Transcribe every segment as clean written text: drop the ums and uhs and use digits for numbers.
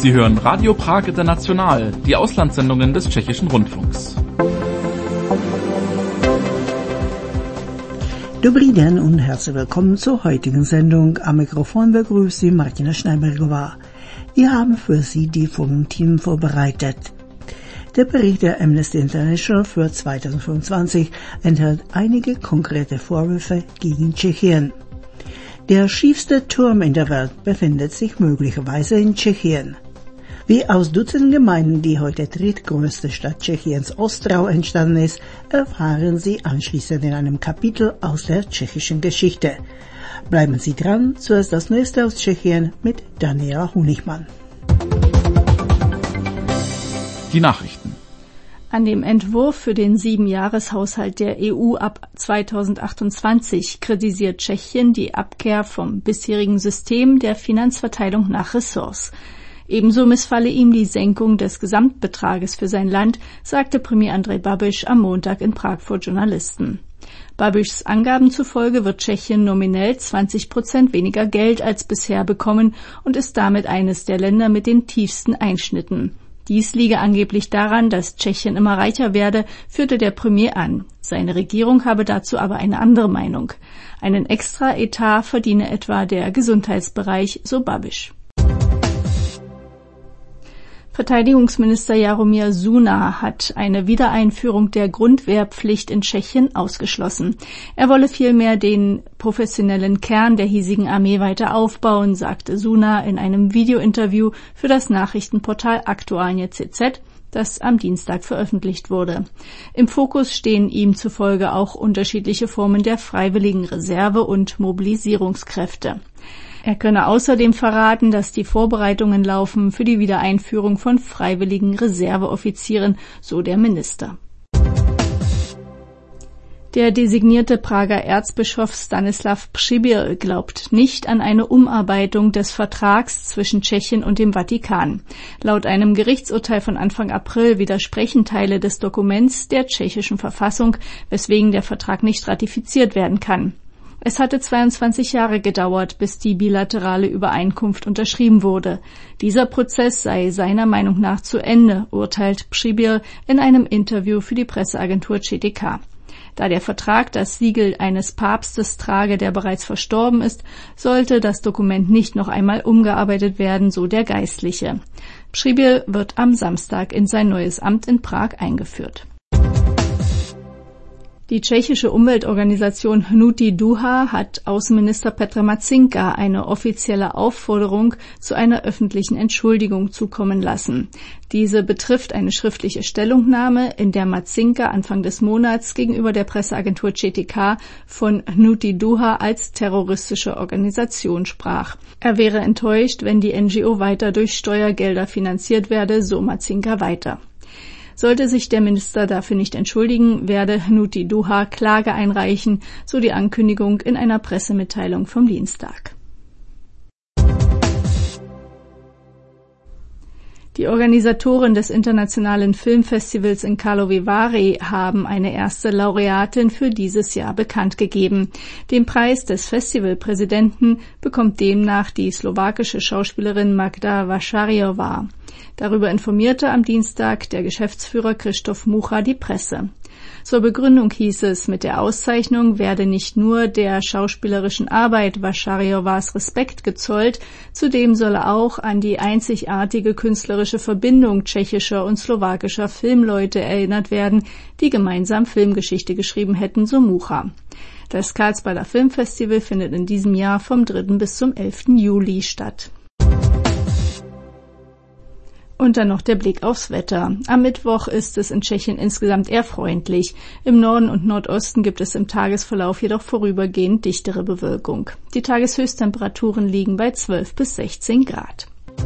Sie hören Radio Prag International, die Auslandssendungen des Tschechischen Rundfunks. Dobrý den und herzlich willkommen zur heutigen Sendung. Am Mikrofon begrüßt Sie Martina Schneibergová. Wir haben für Sie die folgenden Themen vorbereitet. Der Bericht der Amnesty International für 2025 enthält einige konkrete Vorwürfe gegen Tschechien. Der schiefste Turm in der Welt befindet sich möglicherweise in Tschechien. Wie aus Dutzenden Gemeinden die heute drittgrößte Stadt Tschechiens Ostrau entstanden ist, erfahren Sie anschließend in einem Kapitel aus der tschechischen Geschichte. Bleiben Sie dran, zuerst das Neueste aus Tschechien mit Daniela Honigmann. Die Nachrichten. An dem Entwurf für den 7-Jahreshaushalt der EU ab 2028 kritisiert Tschechien die Abkehr vom bisherigen System der Finanzverteilung nach Ressorts. Ebenso missfalle ihm die Senkung des Gesamtbetrages für sein Land, sagte Premier Andrej Babiš am Montag in Prag vor Journalisten. Babišs Angaben zufolge wird Tschechien nominell 20% weniger Geld als bisher bekommen und ist damit eines der Länder mit den tiefsten Einschnitten. Dies liege angeblich daran, dass Tschechien immer reicher werde, führte der Premier an. Seine Regierung habe dazu aber eine andere Meinung. Einen Extra-Etat verdiene etwa der Gesundheitsbereich, so Babiš. Verteidigungsminister Jaromír Suna hat eine Wiedereinführung der Grundwehrpflicht in Tschechien ausgeschlossen. Er wolle vielmehr den professionellen Kern der hiesigen Armee weiter aufbauen, sagte Suna in einem Videointerview für das Nachrichtenportal Aktualnie.cz, das am Dienstag veröffentlicht wurde. Im Fokus stehen ihm zufolge auch unterschiedliche Formen der freiwilligen Reserve und Mobilisierungskräfte. Er könne außerdem verraten, dass die Vorbereitungen laufen für die Wiedereinführung von freiwilligen Reserveoffizieren, so der Minister. Der designierte Prager Erzbischof Stanislav Přibyl glaubt nicht an eine Umarbeitung des Vertrags zwischen Tschechien und dem Vatikan. Laut einem Gerichtsurteil von Anfang April widersprechen Teile des Dokuments der tschechischen Verfassung, weswegen der Vertrag nicht ratifiziert werden kann. Es hatte 22 Jahre gedauert, bis die bilaterale Übereinkunft unterschrieben wurde. Dieser Prozess sei seiner Meinung nach zu Ende, urteilt Přibyl in einem Interview für die Presseagentur ČTK. Da der Vertrag das Siegel eines Papstes trage, der bereits verstorben ist, sollte das Dokument nicht noch einmal umgearbeitet werden, so der Geistliche. Přibyl wird am Samstag in sein neues Amt in Prag eingeführt. Die tschechische Umweltorganisation Hnutí Duha hat Außenminister Petra Matzinka eine offizielle Aufforderung zu einer öffentlichen Entschuldigung zukommen lassen. Diese betrifft eine schriftliche Stellungnahme, in der Matzinka Anfang des Monats gegenüber der Presseagentur ČTK von Hnutí Duha als terroristische Organisation sprach. Er wäre enttäuscht, wenn die NGO weiter durch Steuergelder finanziert werde, so Matzinka weiter. Sollte sich der Minister dafür nicht entschuldigen, werde Hnutí Duha Klage einreichen, so die Ankündigung in einer Pressemitteilung vom Dienstag. Die Organisatoren des internationalen Filmfestivals in Karlovy Vary haben eine erste Laureatin für dieses Jahr bekannt gegeben. Den Preis des Festivalpräsidenten bekommt demnach die slowakische Schauspielerin Magda Vašáriová. Darüber informierte am Dienstag der Geschäftsführer Krištof Mucha die Presse. Zur Begründung hieß es, mit der Auszeichnung werde nicht nur der schauspielerischen Arbeit Vašáriovás Respekt gezollt, zudem solle auch an die einzigartige künstlerische Verbindung tschechischer und slowakischer Filmleute erinnert werden, die gemeinsam Filmgeschichte geschrieben hätten, so Mucha. Das Karlsbader Filmfestival findet in diesem Jahr vom 3. bis zum 11. Juli statt. Und dann noch der Blick aufs Wetter. Am Mittwoch ist es in Tschechien insgesamt eher freundlich. Im Norden und Nordosten gibt es im Tagesverlauf jedoch vorübergehend dichtere Bewölkung. Die Tageshöchsttemperaturen liegen bei 12 bis 16 Grad.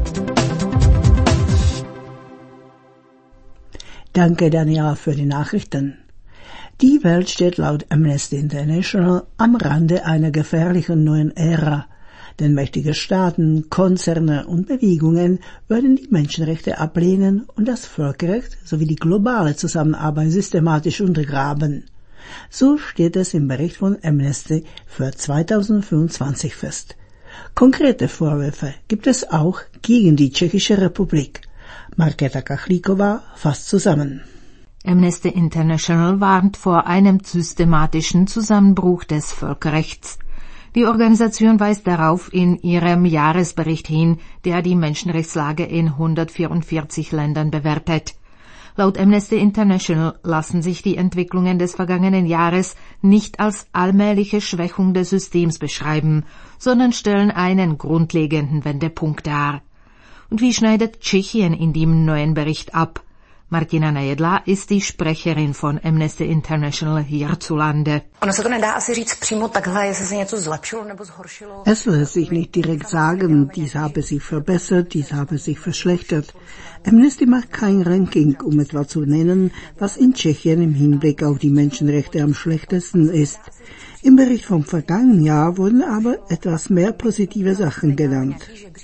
Danke, Daniela, für die Nachrichten. Die Welt steht laut Amnesty International am Rande einer gefährlichen neuen Ära. Denn mächtige Staaten, Konzerne und Bewegungen würden die Menschenrechte ablehnen und das Völkerrecht sowie die globale Zusammenarbeit systematisch untergraben. So steht es im Bericht von Amnesty für 2025 fest. Konkrete Vorwürfe gibt es auch gegen die Tschechische Republik. Markéta Kachlíková fasst zusammen. Amnesty International warnt vor einem systematischen Zusammenbruch des Völkerrechts. Die Organisation weist darauf in ihrem Jahresbericht hin, der die Menschenrechtslage in 144 Ländern bewertet. Laut Amnesty International lassen sich die Entwicklungen des vergangenen Jahres nicht als allmähliche Schwächung des Systems beschreiben, sondern stellen einen grundlegenden Wendepunkt dar. Und wie schneidet Tschechien in dem neuen Bericht ab? Martina Nejedla ist die Sprecherin von Amnesty International hierzulande. Es lässt sich nicht direkt sagen, dies habe sich verbessert, dies habe sich verschlechtert. Amnesty macht kein Ranking, um etwa zu nennen, was in Tschechien im Hinblick auf die Menschenrechte am schlechtesten ist. Im Bericht vom vergangenen Jahr wurden aber etwas mehr positive Sachen genannt.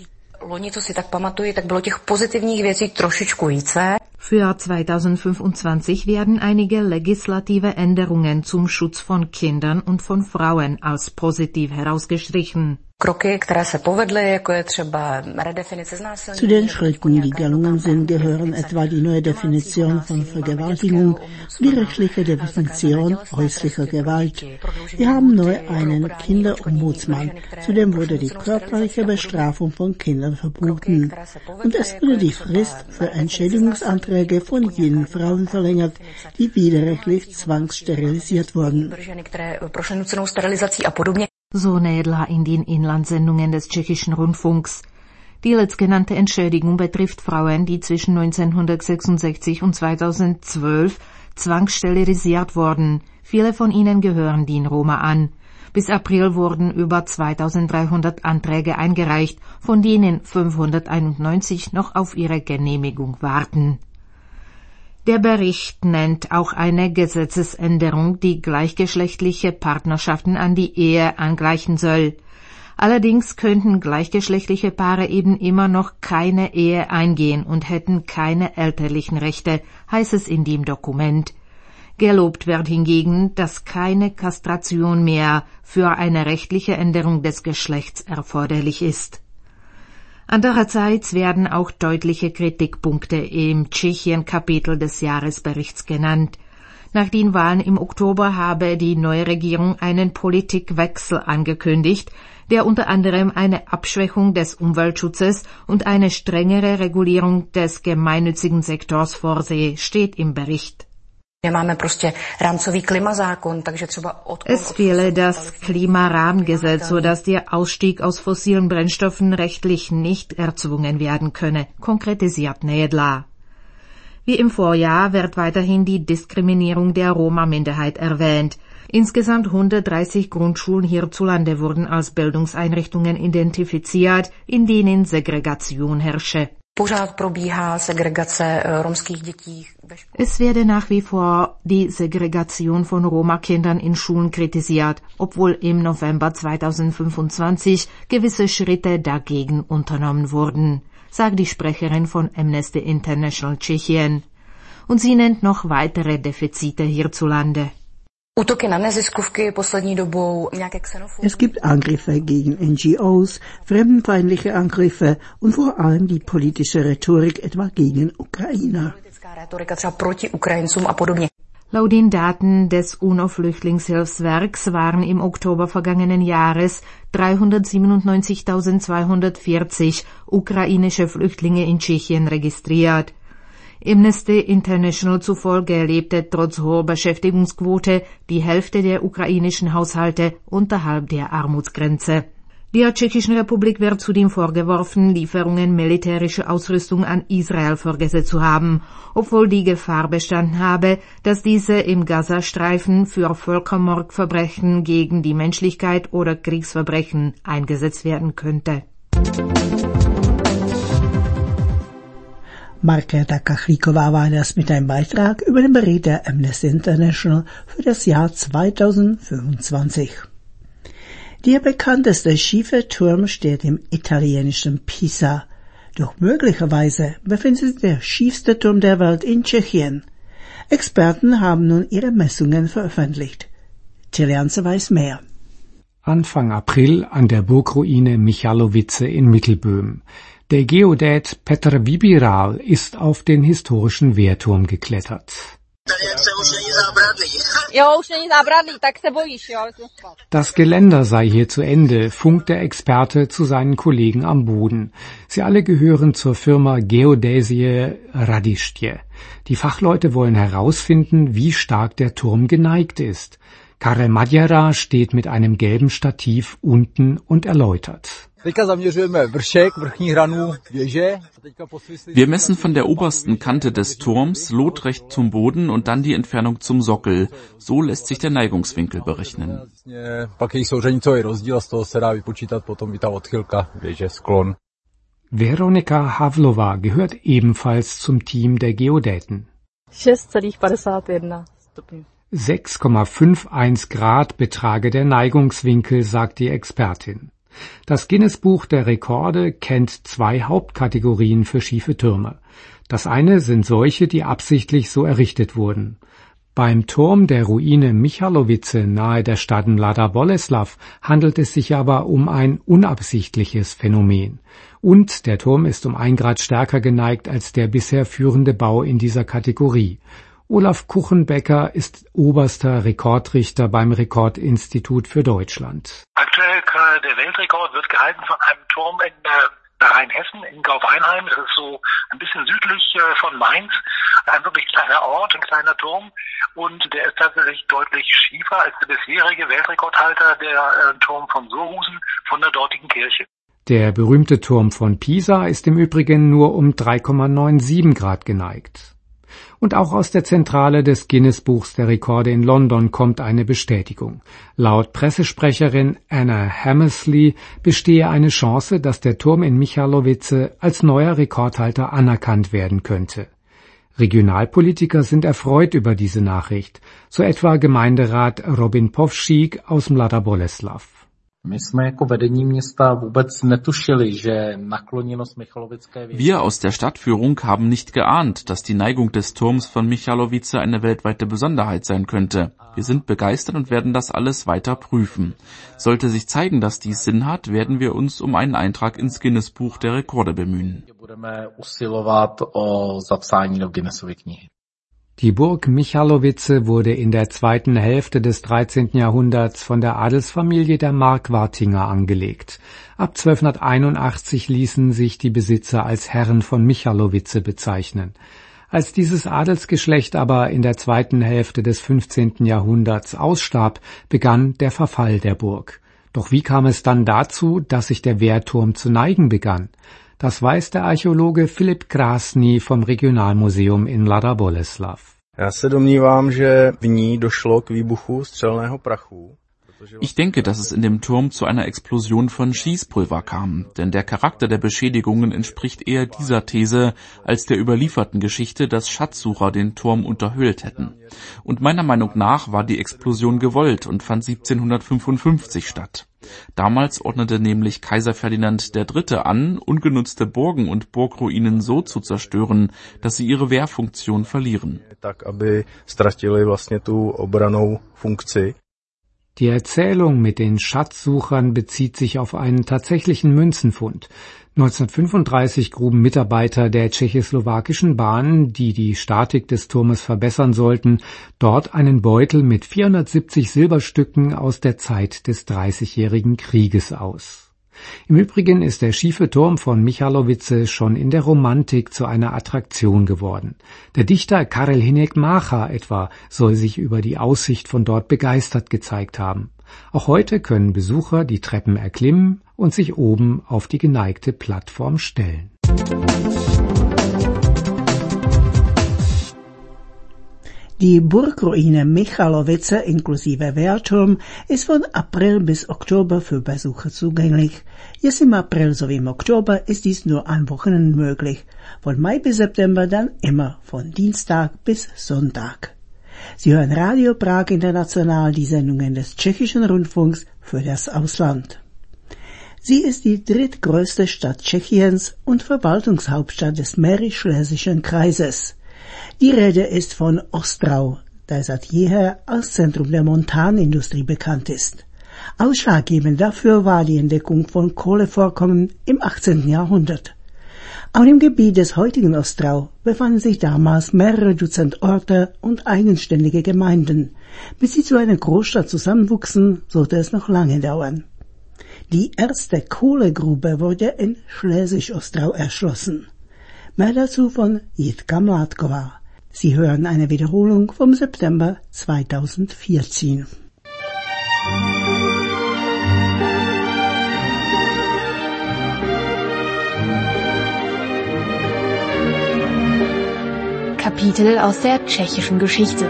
Für 2025 werden einige legislative Änderungen zum Schutz von Kindern und von Frauen als positiv herausgestrichen. Zu den Schritten, die gelungen sind, gehören etwa die neue Definition von Vergewaltigung und die rechtliche Definition häuslicher Gewalt. Wir haben neu einen Kinderombudsmann. Zudem wurde die körperliche Bestrafung von Kindern verboten. Und es wurde die Frist für Entschädigungsanträge von jenen Frauen verlängert, die widerrechtlich zwangssterilisiert wurden. So Nejedla in den Inlandssendungen des tschechischen Rundfunks. Die letztgenannte Entschädigung betrifft Frauen, die zwischen 1966 und 2012 zwangssterilisiert wurden. Viele von ihnen gehören den Roma an. Bis April wurden über 2300 Anträge eingereicht, von denen 591 noch auf ihre Genehmigung warten. Der Bericht nennt auch eine Gesetzesänderung, die gleichgeschlechtliche Partnerschaften an die Ehe angleichen soll. Allerdings könnten gleichgeschlechtliche Paare eben immer noch keine Ehe eingehen und hätten keine elterlichen Rechte, heißt es in dem Dokument. Gelobt wird hingegen, dass keine Kastration mehr für eine rechtliche Änderung des Geschlechts erforderlich ist. Andererseits werden auch deutliche Kritikpunkte im Tschechien-Kapitel des Jahresberichts genannt. Nach den Wahlen im Oktober habe die neue Regierung einen Politikwechsel angekündigt, der unter anderem eine Abschwächung des Umweltschutzes und eine strengere Regulierung des gemeinnützigen Sektors vorsehe, steht im Bericht. Es fehle das Klimarahmengesetz, sodass der Ausstieg aus fossilen Brennstoffen rechtlich nicht erzwungen werden könne, konkretisiert Nejedla. Wie im Vorjahr wird weiterhin die Diskriminierung der Roma-Minderheit erwähnt. Insgesamt 130 Grundschulen hierzulande wurden als Bildungseinrichtungen identifiziert, in denen Segregation herrsche. Es werde nach wie vor die Segregation von Roma-Kindern in Schulen kritisiert, obwohl im November 2025 gewisse Schritte dagegen unternommen wurden, sagt die Sprecherin von Amnesty International Tschechien. Und sie nennt noch weitere Defizite hierzulande. Es gibt Angriffe gegen NGOs, fremdenfeindliche Angriffe und vor allem die politische Rhetorik etwa gegen Ukrainer. Laut den Daten des UNO-Flüchtlingshilfswerks waren im Oktober vergangenen Jahres 397.240 ukrainische Flüchtlinge in Tschechien registriert. Amnesty International zufolge lebte trotz hoher Beschäftigungsquote die Hälfte der ukrainischen Haushalte unterhalb der Armutsgrenze. Der Tschechischen Republik wird zudem vorgeworfen, Lieferungen militärischer Ausrüstung an Israel vorgesetzt zu haben, obwohl die Gefahr bestanden habe, dass diese im Gazastreifen für Völkermordverbrechen gegen die Menschlichkeit oder Kriegsverbrechen eingesetzt werden könnte. Markéta Kachlíková war das mit einem Beitrag über den Bericht der Amnesty International für das Jahr 2025. Der bekannteste schiefe Turm steht im italienischen Pisa. Doch möglicherweise befindet sich der schiefste Turm der Welt in Tschechien. Experten haben nun ihre Messungen veröffentlicht. Tilianze weiß mehr. Anfang April an der Burgruine Michalovice in Mittelböhmen. Der Geodät Petr Vybiral ist auf den historischen Wehrturm geklettert. Das Geländer sei hier zu Ende, funkt der Experte zu seinen Kollegen am Boden. Sie alle gehören zur Firma Geodäsie Radistje. Die Fachleute wollen herausfinden, wie stark der Turm geneigt ist. Karel Madjara steht mit einem gelben Stativ unten und erläutert. Wir messen von der obersten Kante des Turms lotrecht zum Boden und dann die Entfernung zum Sockel. So lässt sich der Neigungswinkel berechnen. Veronika Havlova gehört ebenfalls zum Team der Geodäten. 6,51 Grad betrage der Neigungswinkel, sagt die Expertin. Das Guinness-Buch der Rekorde kennt 2 Hauptkategorien für schiefe Türme. Das eine sind solche, die absichtlich so errichtet wurden. Beim Turm der Ruine Michalovice nahe der Stadt Mladá Boleslav handelt es sich aber um ein unabsichtliches Phänomen. Und der Turm ist um 1 Grad stärker geneigt als der bisher führende Bau in dieser Kategorie. Olaf Kuchenbecker ist oberster Rekordrichter beim Rekordinstitut für Deutschland. Aktuell der Weltrekord wird gehalten von einem Turm in Rheinhessen, in Gauf-Einheim. Das ist so ein bisschen südlich von Mainz. Ein wirklich kleiner Ort, ein kleiner Turm. Und der ist tatsächlich deutlich schiefer als der bisherige Weltrekordhalter, der Turm von Surhusen, von der dortigen Kirche. Der berühmte Turm von Pisa ist im Übrigen nur um 3,97 Grad geneigt. Und auch aus der Zentrale des Guinness-Buchs der Rekorde in London kommt eine Bestätigung. Laut Pressesprecherin Anna Hammersley bestehe eine Chance, dass der Turm in Michalovice als neuer Rekordhalter anerkannt werden könnte. Regionalpolitiker sind erfreut über diese Nachricht, so etwa Gemeinderat Robin Povšík aus Mladá Boleslav. Wir aus der Stadtführung haben nicht geahnt, dass die Neigung des Turms von Michalovice eine weltweite Besonderheit sein könnte. Wir sind begeistert und werden das alles weiter prüfen. Sollte sich zeigen, dass dies Sinn hat, werden wir uns um einen Eintrag ins Guinness-Buch der Rekorde bemühen. Die Burg Michalovice wurde in der zweiten Hälfte des 13. Jahrhunderts von der Adelsfamilie der Markwartinger angelegt. Ab 1281 ließen sich die Besitzer als Herren von Michalovice bezeichnen. Als dieses Adelsgeschlecht aber in der zweiten Hälfte des 15. Jahrhunderts ausstarb, begann der Verfall der Burg. Doch wie kam es dann dazu, dass sich der Wehrturm zu neigen begann? Das weiß der Archäologe Filip Krásný vom Regionalmuseum in Mladá Boleslav. Ich denke, dass es in dem Turm zu einer Explosion von Schießpulver kam, denn der Charakter der Beschädigungen entspricht eher dieser These als der überlieferten Geschichte, dass Schatzsucher den Turm unterhöhlt hätten. Und meiner Meinung nach war die Explosion gewollt und fand 1755 statt. Damals ordnete nämlich Kaiser Ferdinand III. An, ungenutzte Burgen und Burgruinen so zu zerstören, dass sie ihre Wehrfunktion verlieren. Die Erzählung mit den Schatzsuchern bezieht sich auf einen tatsächlichen Münzenfund. 1935 gruben Mitarbeiter der tschechoslowakischen Bahn, die die Statik des Turmes verbessern sollten, dort einen Beutel mit 470 Silberstücken aus der Zeit des Dreißigjährigen Krieges aus. Im Übrigen ist der schiefe Turm von Michalovice schon in der Romantik zu einer Attraktion geworden. Der Dichter Karel Hynek Mácha etwa soll sich über die Aussicht von dort begeistert gezeigt haben. Auch heute können Besucher die Treppen erklimmen und sich oben auf die geneigte Plattform stellen. Die Burgruine Michalovice inklusive Wehrturm ist von April bis Oktober für Besucher zugänglich. Jetzt im April sowie im Oktober ist dies nur an Wochenenden möglich. Von Mai bis September dann immer von Dienstag bis Sonntag. Sie hören Radio Prag International, die Sendungen des Tschechischen Rundfunks für das Ausland. Sie ist die drittgrößte Stadt Tschechiens und Verwaltungshauptstadt des Mährisch-Schlesischen Kreises. Die Rede ist von Ostrau, der seit jeher als Zentrum der Montanindustrie bekannt ist. Ausschlaggebend dafür war die Entdeckung von Kohlevorkommen im 18. Jahrhundert. Auf dem Gebiet des heutigen Ostrau befanden sich damals mehrere Dutzend Orte und eigenständige Gemeinden. Bis sie zu einer Großstadt zusammenwuchsen, sollte es noch lange dauern. Die erste Kohlegrube wurde in Schleswig-Ostrau erschlossen. Mehr dazu von Jitka Mládková. Sie hören eine Wiederholung vom September 2014. Kapitel aus der tschechischen Geschichte.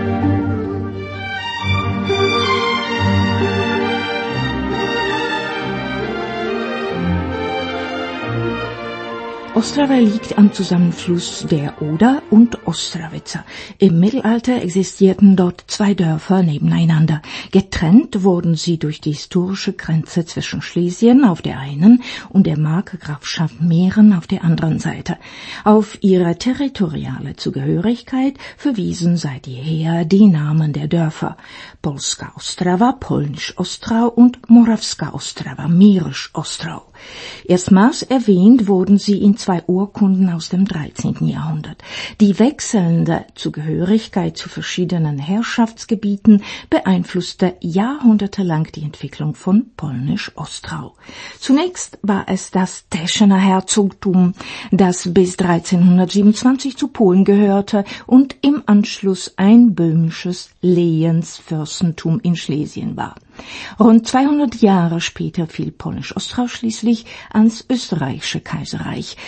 Ostrava liegt am Zusammenfluss der Oder und Ostravica. Im Mittelalter existierten dort zwei Dörfer nebeneinander. Getrennt wurden sie durch die historische Grenze zwischen Schlesien auf der einen und der Markgrafschaft Mähren auf der anderen Seite. Auf ihre territoriale Zugehörigkeit verwiesen seit jeher die Namen der Dörfer: Polska Ostrava, Polnisch Ostrau und Morawska Ostrava, Mährisch Ostrau. Erstmals erwähnt wurden sie in zwei Urkunden aus dem 13. Jahrhundert. Die wechselnde Zugehörigkeit zu verschiedenen Herrschaftsgebieten beeinflusste jahrhundertelang die Entwicklung von Polnisch-Ostrau. Zunächst war es das Teschener Herzogtum, das bis 1327 zu Polen gehörte und im Anschluss ein böhmisches Lehensfürstentum in Schlesien war. Rund 200 Jahre später fiel Polnisch-Ostrau schließlich ans österreichische Kaiserreich.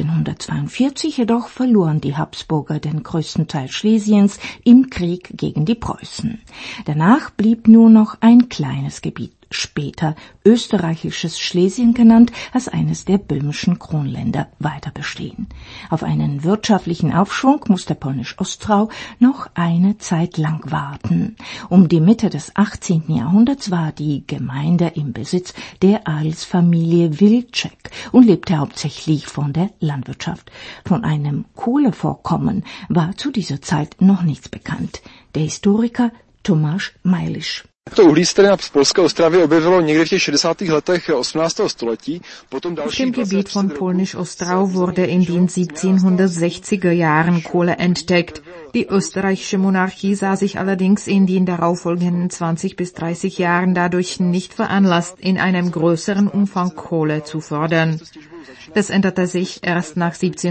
1742 jedoch verloren die Habsburger den größten Teil Schlesiens im Krieg gegen die Preußen. Danach blieb nur noch ein kleines Gebiet, später österreichisches Schlesien genannt, als eines der böhmischen Kronländer weiter bestehen. Auf einen wirtschaftlichen Aufschwung musste Polnisch-Ostrau noch eine Zeit lang warten. Um die Mitte des 18. Jahrhunderts war die Gemeinde im Besitz der Adelsfamilie Wilczek und lebte hauptsächlich von der Landwirtschaft. Von einem Kohlevorkommen war zu dieser Zeit noch nichts bekannt. Der Historiker Tomáš Majliš. To uhlí se tady na polské Ostravě objevilo někde v těch 60. letech 18. století. Auf dem Gebiet von Polnisch-Ostrau wurde in den 1760er Jahren Kohle entdeckt. Die österreichische Monarchie sah sich allerdings in den darauffolgenden 20 bis 30 Jahren dadurch nicht veranlasst, in einem größeren Umfang Kohle zu fördern. Das änderte sich erst nach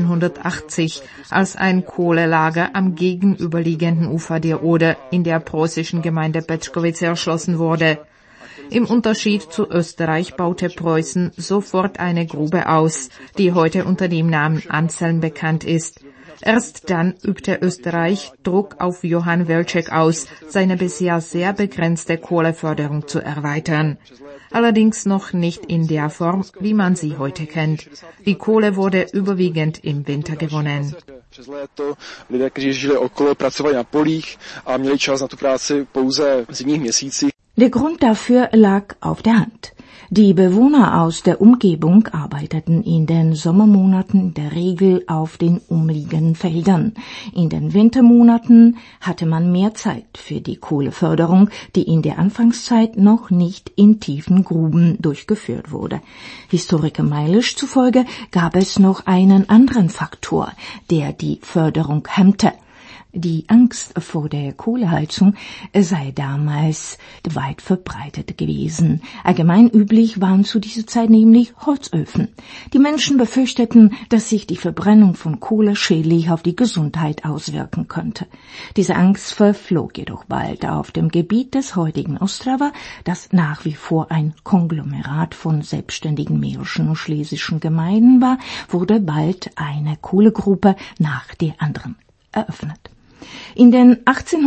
1780, als ein Kohlelager am gegenüberliegenden Ufer der Oder in der preußischen Gemeinde Petschkowice erschlossen wurde. Im Unterschied zu Österreich baute Preußen sofort eine Grube aus, die heute unter dem Namen Anselm bekannt ist. Erst dann übte Österreich Druck auf Johann Wilczek aus, seine bisher sehr begrenzte Kohleförderung zu erweitern. Allerdings noch nicht in der Form, wie man sie heute kennt. Die Kohle wurde überwiegend im Winter gewonnen. Přes léto lidé, kteří žili okolo, pracovali na polích a měli čas na tu práci pouze v zimních měsících. Der Grund dafür lag auf der Hand. Die Bewohner aus der Umgebung arbeiteten in den Sommermonaten in der Regel auf den umliegenden Feldern. In den Wintermonaten hatte man mehr Zeit für die Kohleförderung, die in der Anfangszeit noch nicht in tiefen Gruben durchgeführt wurde. Historiker Majliš zufolge gab es noch einen anderen Faktor, der die Förderung hemmte. Die Angst vor der Kohleheizung sei damals weit verbreitet gewesen. Allgemein üblich waren zu dieser Zeit nämlich Holzöfen. Die Menschen befürchteten, dass sich die Verbrennung von Kohle schädlich auf die Gesundheit auswirken könnte. Diese Angst verflog jedoch bald. Auf dem Gebiet des heutigen Ostrava, das nach wie vor ein Konglomerat von selbstständigen mährischen und schlesischen Gemeinden war, wurde bald eine Kohlegrube nach der anderen eröffnet. In den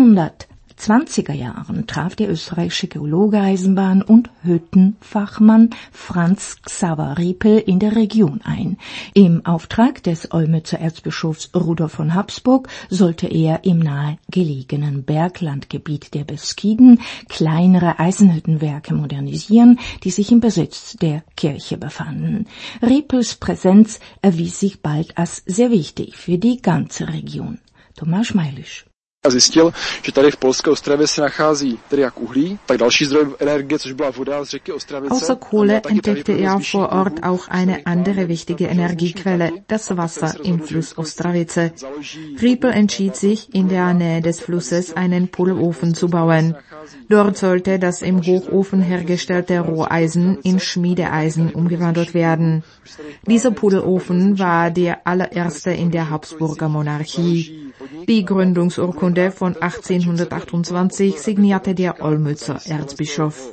1820er Jahren traf der österreichische Geologe, Eisenbahn- und Hüttenfachmann Franz Xaver Riepel in der Region ein. Im Auftrag des Olmützer Erzbischofs Rudolf von Habsburg sollte er im nahegelegenen Berglandgebiet der Beskiden kleinere Eisenhüttenwerke modernisieren, die sich im Besitz der Kirche befanden. Riepels Präsenz erwies sich bald als sehr wichtig für die ganze Region. Tomáš Majliš. A zjistil, že tady v polské Ostravě se nachází tedy jak uhlí, tak další zdroj energie, což byla voda z řeky Ostravice. Außer Kohle entdeckte er vor Ort auch eine andere wichtige Energiequelle, das Wasser im Fluss Ostravice. Riepel entschied sich, in der Nähe des Flusses einen Pullofen zu bauen. Dort sollte das im Hochofen hergestellte Roheisen in Schmiedeeisen umgewandelt werden. Dieser Pullofen war der allererste in der Habsburger Monarchie. Die Gründungsurkunde von 1828 signierte der Olmützer Erzbischof.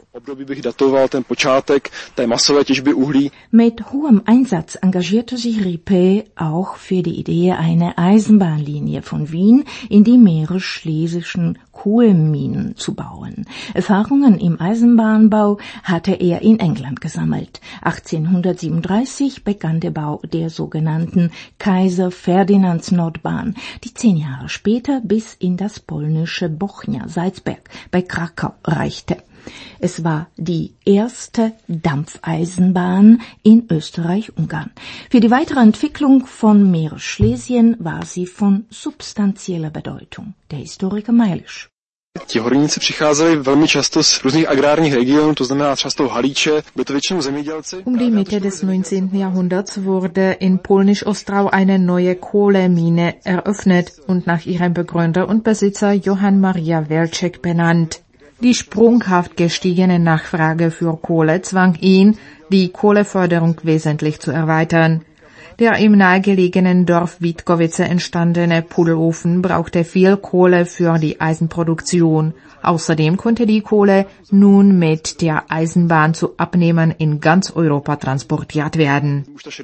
Mit hohem Einsatz engagierte sich Riepel auch für die Idee einer Eisenbahnlinie von Wien in die meerschlesischen Kohlenminen zu bauen. Erfahrungen im Eisenbahnbau hatte er in England gesammelt. 1837 begann der Bau der sogenannten Kaiser Ferdinands Nordbahn, die 10 Jahre später bis in das polnische Bochnia-Salzberg bei Krakau reichte. Es war die erste Dampfeisenbahn in Österreich-Ungarn. Für die weitere Entwicklung von Meerschlesien war sie von substanzieller Bedeutung. Der Historiker Meilisch. Ti horníci přicházeli velmi často z různých agrárních regionů, to znamená třeba z toho Halíče, byli to většinou zemědělci. Um die Mitte des 19. Jahrhunderts wurde in Polnisch-Ostrau eine neue Kohlemine eröffnet und nach ihrem Begründer und Besitzer Johann Maria Welczek benannt. Die sprunghaft gestiegene Nachfrage für Kohle zwang ihn, die Kohleförderung wesentlich zu erweitern. Der im nahegelegenen Dorf Witkowice entstandene Pullofen brauchte viel Kohle für die Eisenproduktion. Außerdem konnte die Kohle nun mit der Eisenbahn zu Abnehmern in ganz Europa transportiert werden.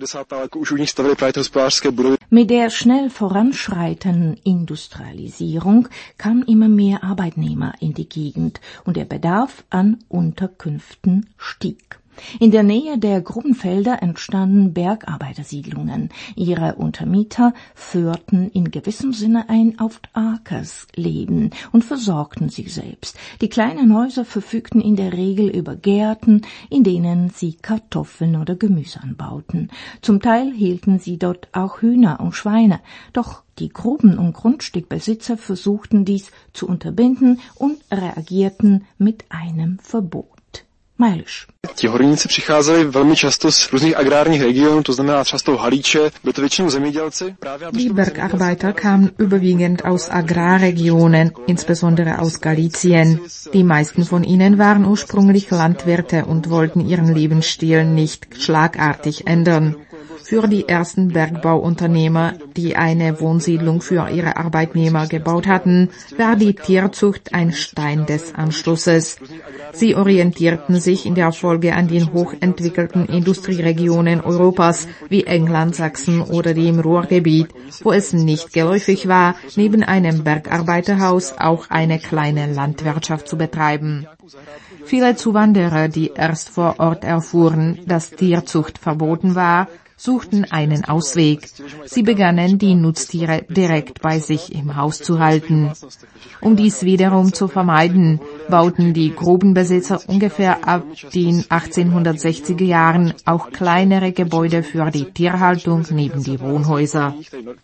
Mit der schnell voranschreitenden Industrialisierung kamen immer mehr Arbeitnehmer in die Gegend und der Bedarf an Unterkünften stieg. In der Nähe der Grubenfelder entstanden Bergarbeitersiedlungen. Ihre Untermieter führten in gewissem Sinne ein autarkes Leben und versorgten sich selbst. Die kleinen Häuser verfügten in der Regel über Gärten, in denen sie Kartoffeln oder Gemüse anbauten. Zum Teil hielten sie dort auch Hühner und Schweine. Doch die Gruben- und Grundstückbesitzer versuchten dies zu unterbinden und reagierten mit einem Verbot. Meilisch. Ti horníci přicházeli velmi často z různých agrárních regionů, to znamená třeba z toho Halíče, byli to většinou zemědělci. Die Bergarbeiter kamen überwiegend aus Agrarregionen, insbesondere aus Galizien. Die meisten von ihnen waren ursprünglich Landwirte und wollten ihren Lebensstil nicht schlagartig ändern. Für die ersten Bergbauunternehmer, die eine Wohnsiedlung für ihre Arbeitnehmer gebaut hatten, war die Tierzucht ein Stein des Anstoßes. Sie orientierten sich in der Folge an den hochentwickelten Industrieregionen Europas wie England, Sachsen oder dem Ruhrgebiet, wo es nicht geläufig war, neben einem Bergarbeiterhaus auch eine kleine Landwirtschaft zu betreiben. Viele Zuwanderer, die erst vor Ort erfuhren, dass Tierzucht verboten war, suchten einen Ausweg. Sie begannen, die Nutztiere direkt bei sich im Haus zu halten. Um dies wiederum zu vermeiden, bauten die Grubenbesitzer ungefähr ab den 1860er Jahren auch kleinere Gebäude für die Tierhaltung neben die Wohnhäuser.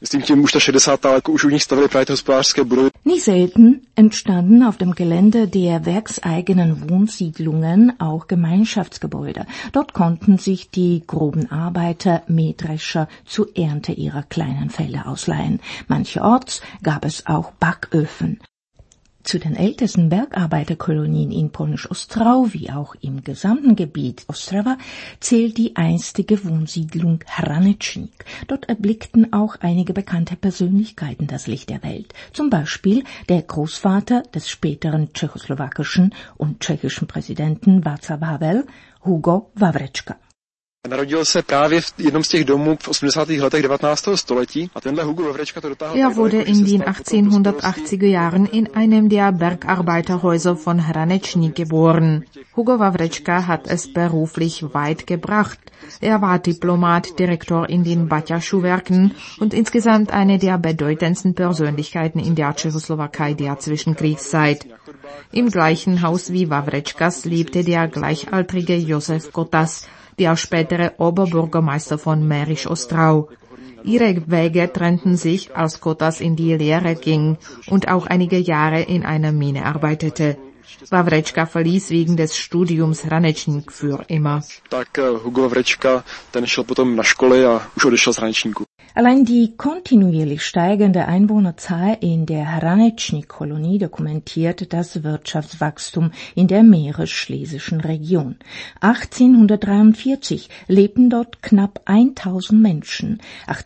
Nicht selten entstanden auf dem Gelände der werkseigenen Wohnsiedlungen auch Gemeinschaftsgebäude. Dort konnten sich die Grubenarbeiter Mähdrescher zur Ernte ihrer kleinen Felder ausleihen. Mancherorts gab es auch Backöfen. Zu den ältesten Bergarbeiterkolonien in Polnisch-Ostrau wie auch im gesamten Gebiet Ostrava zählt die einstige Wohnsiedlung Hranečník. Dort erblickten auch einige bekannte Persönlichkeiten das Licht der Welt. Zum Beispiel der Großvater des späteren tschechoslowakischen und tschechischen Präsidenten Václav Havel, Hugo Wawrečka. Narodil se právě v jednom z těch domů v 80. letech 19. století a tenhle Hugo Wawrečka to dotáhl. Er wurde in den 1880er Jahren in einem der Bergarbeiterhäuser von Hranečník geboren. Hugo Wawrečka hat es beruflich weit gebracht. Er war Diplomat, Direktor in den Baťa-Schuhwerken und insgesamt eine der bedeutendsten Persönlichkeiten in der Tschechoslowakei der Zwischenkriegszeit. Im gleichen Haus wie Wawrečkas lebte der gleichaltrige Josef Kotas, der spätere Oberbürgermeister von Mährisch-Ostrau. Ihre Wege trennten sich, als Kotas in die Lehre ging und auch einige Jahre in einer Mine arbeitete. Wawrečka verließ wegen des Studiums Hranečník für immer. Tak Hugo Wawrečka, ten šel potom na školy a už odešel z Hranečníku. Allein die kontinuierlich steigende Einwohnerzahl in der Hranečník-Kolonie dokumentiert das Wirtschaftswachstum in der mährisch-schlesischen Region. 1843 lebten dort knapp 1000 Menschen,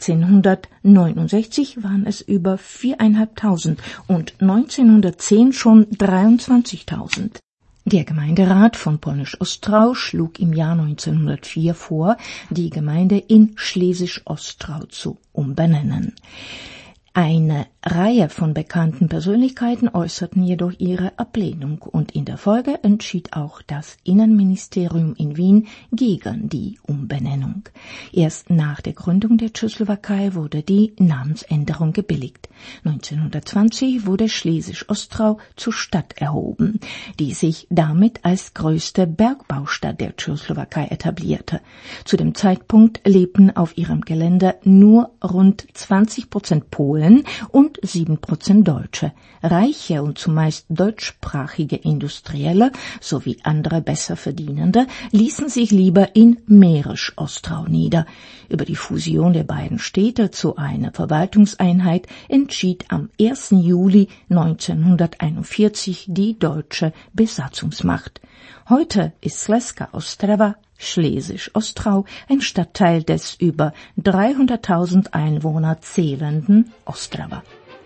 1869 waren es über 4.500 und 1910 schon 23.000. Der Gemeinderat von Polnisch-Ostrau schlug im Jahr 1904 vor, die Gemeinde in Schlesisch-Ostrau zu umbenennen. Eine Reihe von bekannten Persönlichkeiten äußerten jedoch ihre Ablehnung und in der Folge entschied auch das Innenministerium in Wien gegen die Umbenennung. Erst nach der Gründung der Tschechoslowakei wurde die Namensänderung gebilligt. 1920 wurde Schlesisch-Ostrau zur Stadt erhoben, die sich damit als größte Bergbaustadt der Tschechoslowakei etablierte. Zu dem Zeitpunkt lebten auf ihrem Gelände nur rund 20% Polen und 7% Deutsche. Reiche und zumeist deutschsprachige Industrielle sowie andere Besserverdienende ließen sich lieber in Mährisch-Ostrau nieder. Über die Fusion der beiden Städte zu einer Verwaltungseinheit entschied am 1. Juli 1941 die deutsche Besatzungsmacht. Heute ist Slezská Ostrava, Schlesisch-Ostrau, ein Stadtteil des über 300.000 Einwohner zählenden Ostrava.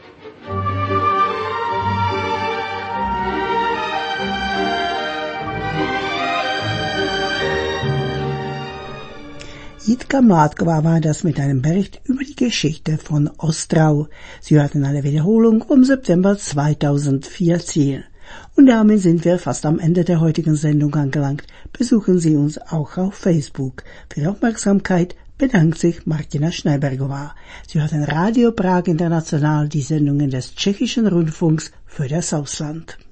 Jitka Mládková war das mit einem Bericht über die Geschichte von Ostrau. Sie hörten eine Wiederholung vom September 2014. Und damit sind wir fast am Ende der heutigen Sendung angelangt. Besuchen Sie uns auch auf Facebook. Für Ihre Aufmerksamkeit bedankt sich Martina Schneibergová. Sie hörten Radio Prag International, die Sendungen des Tschechischen Rundfunks für das Ausland.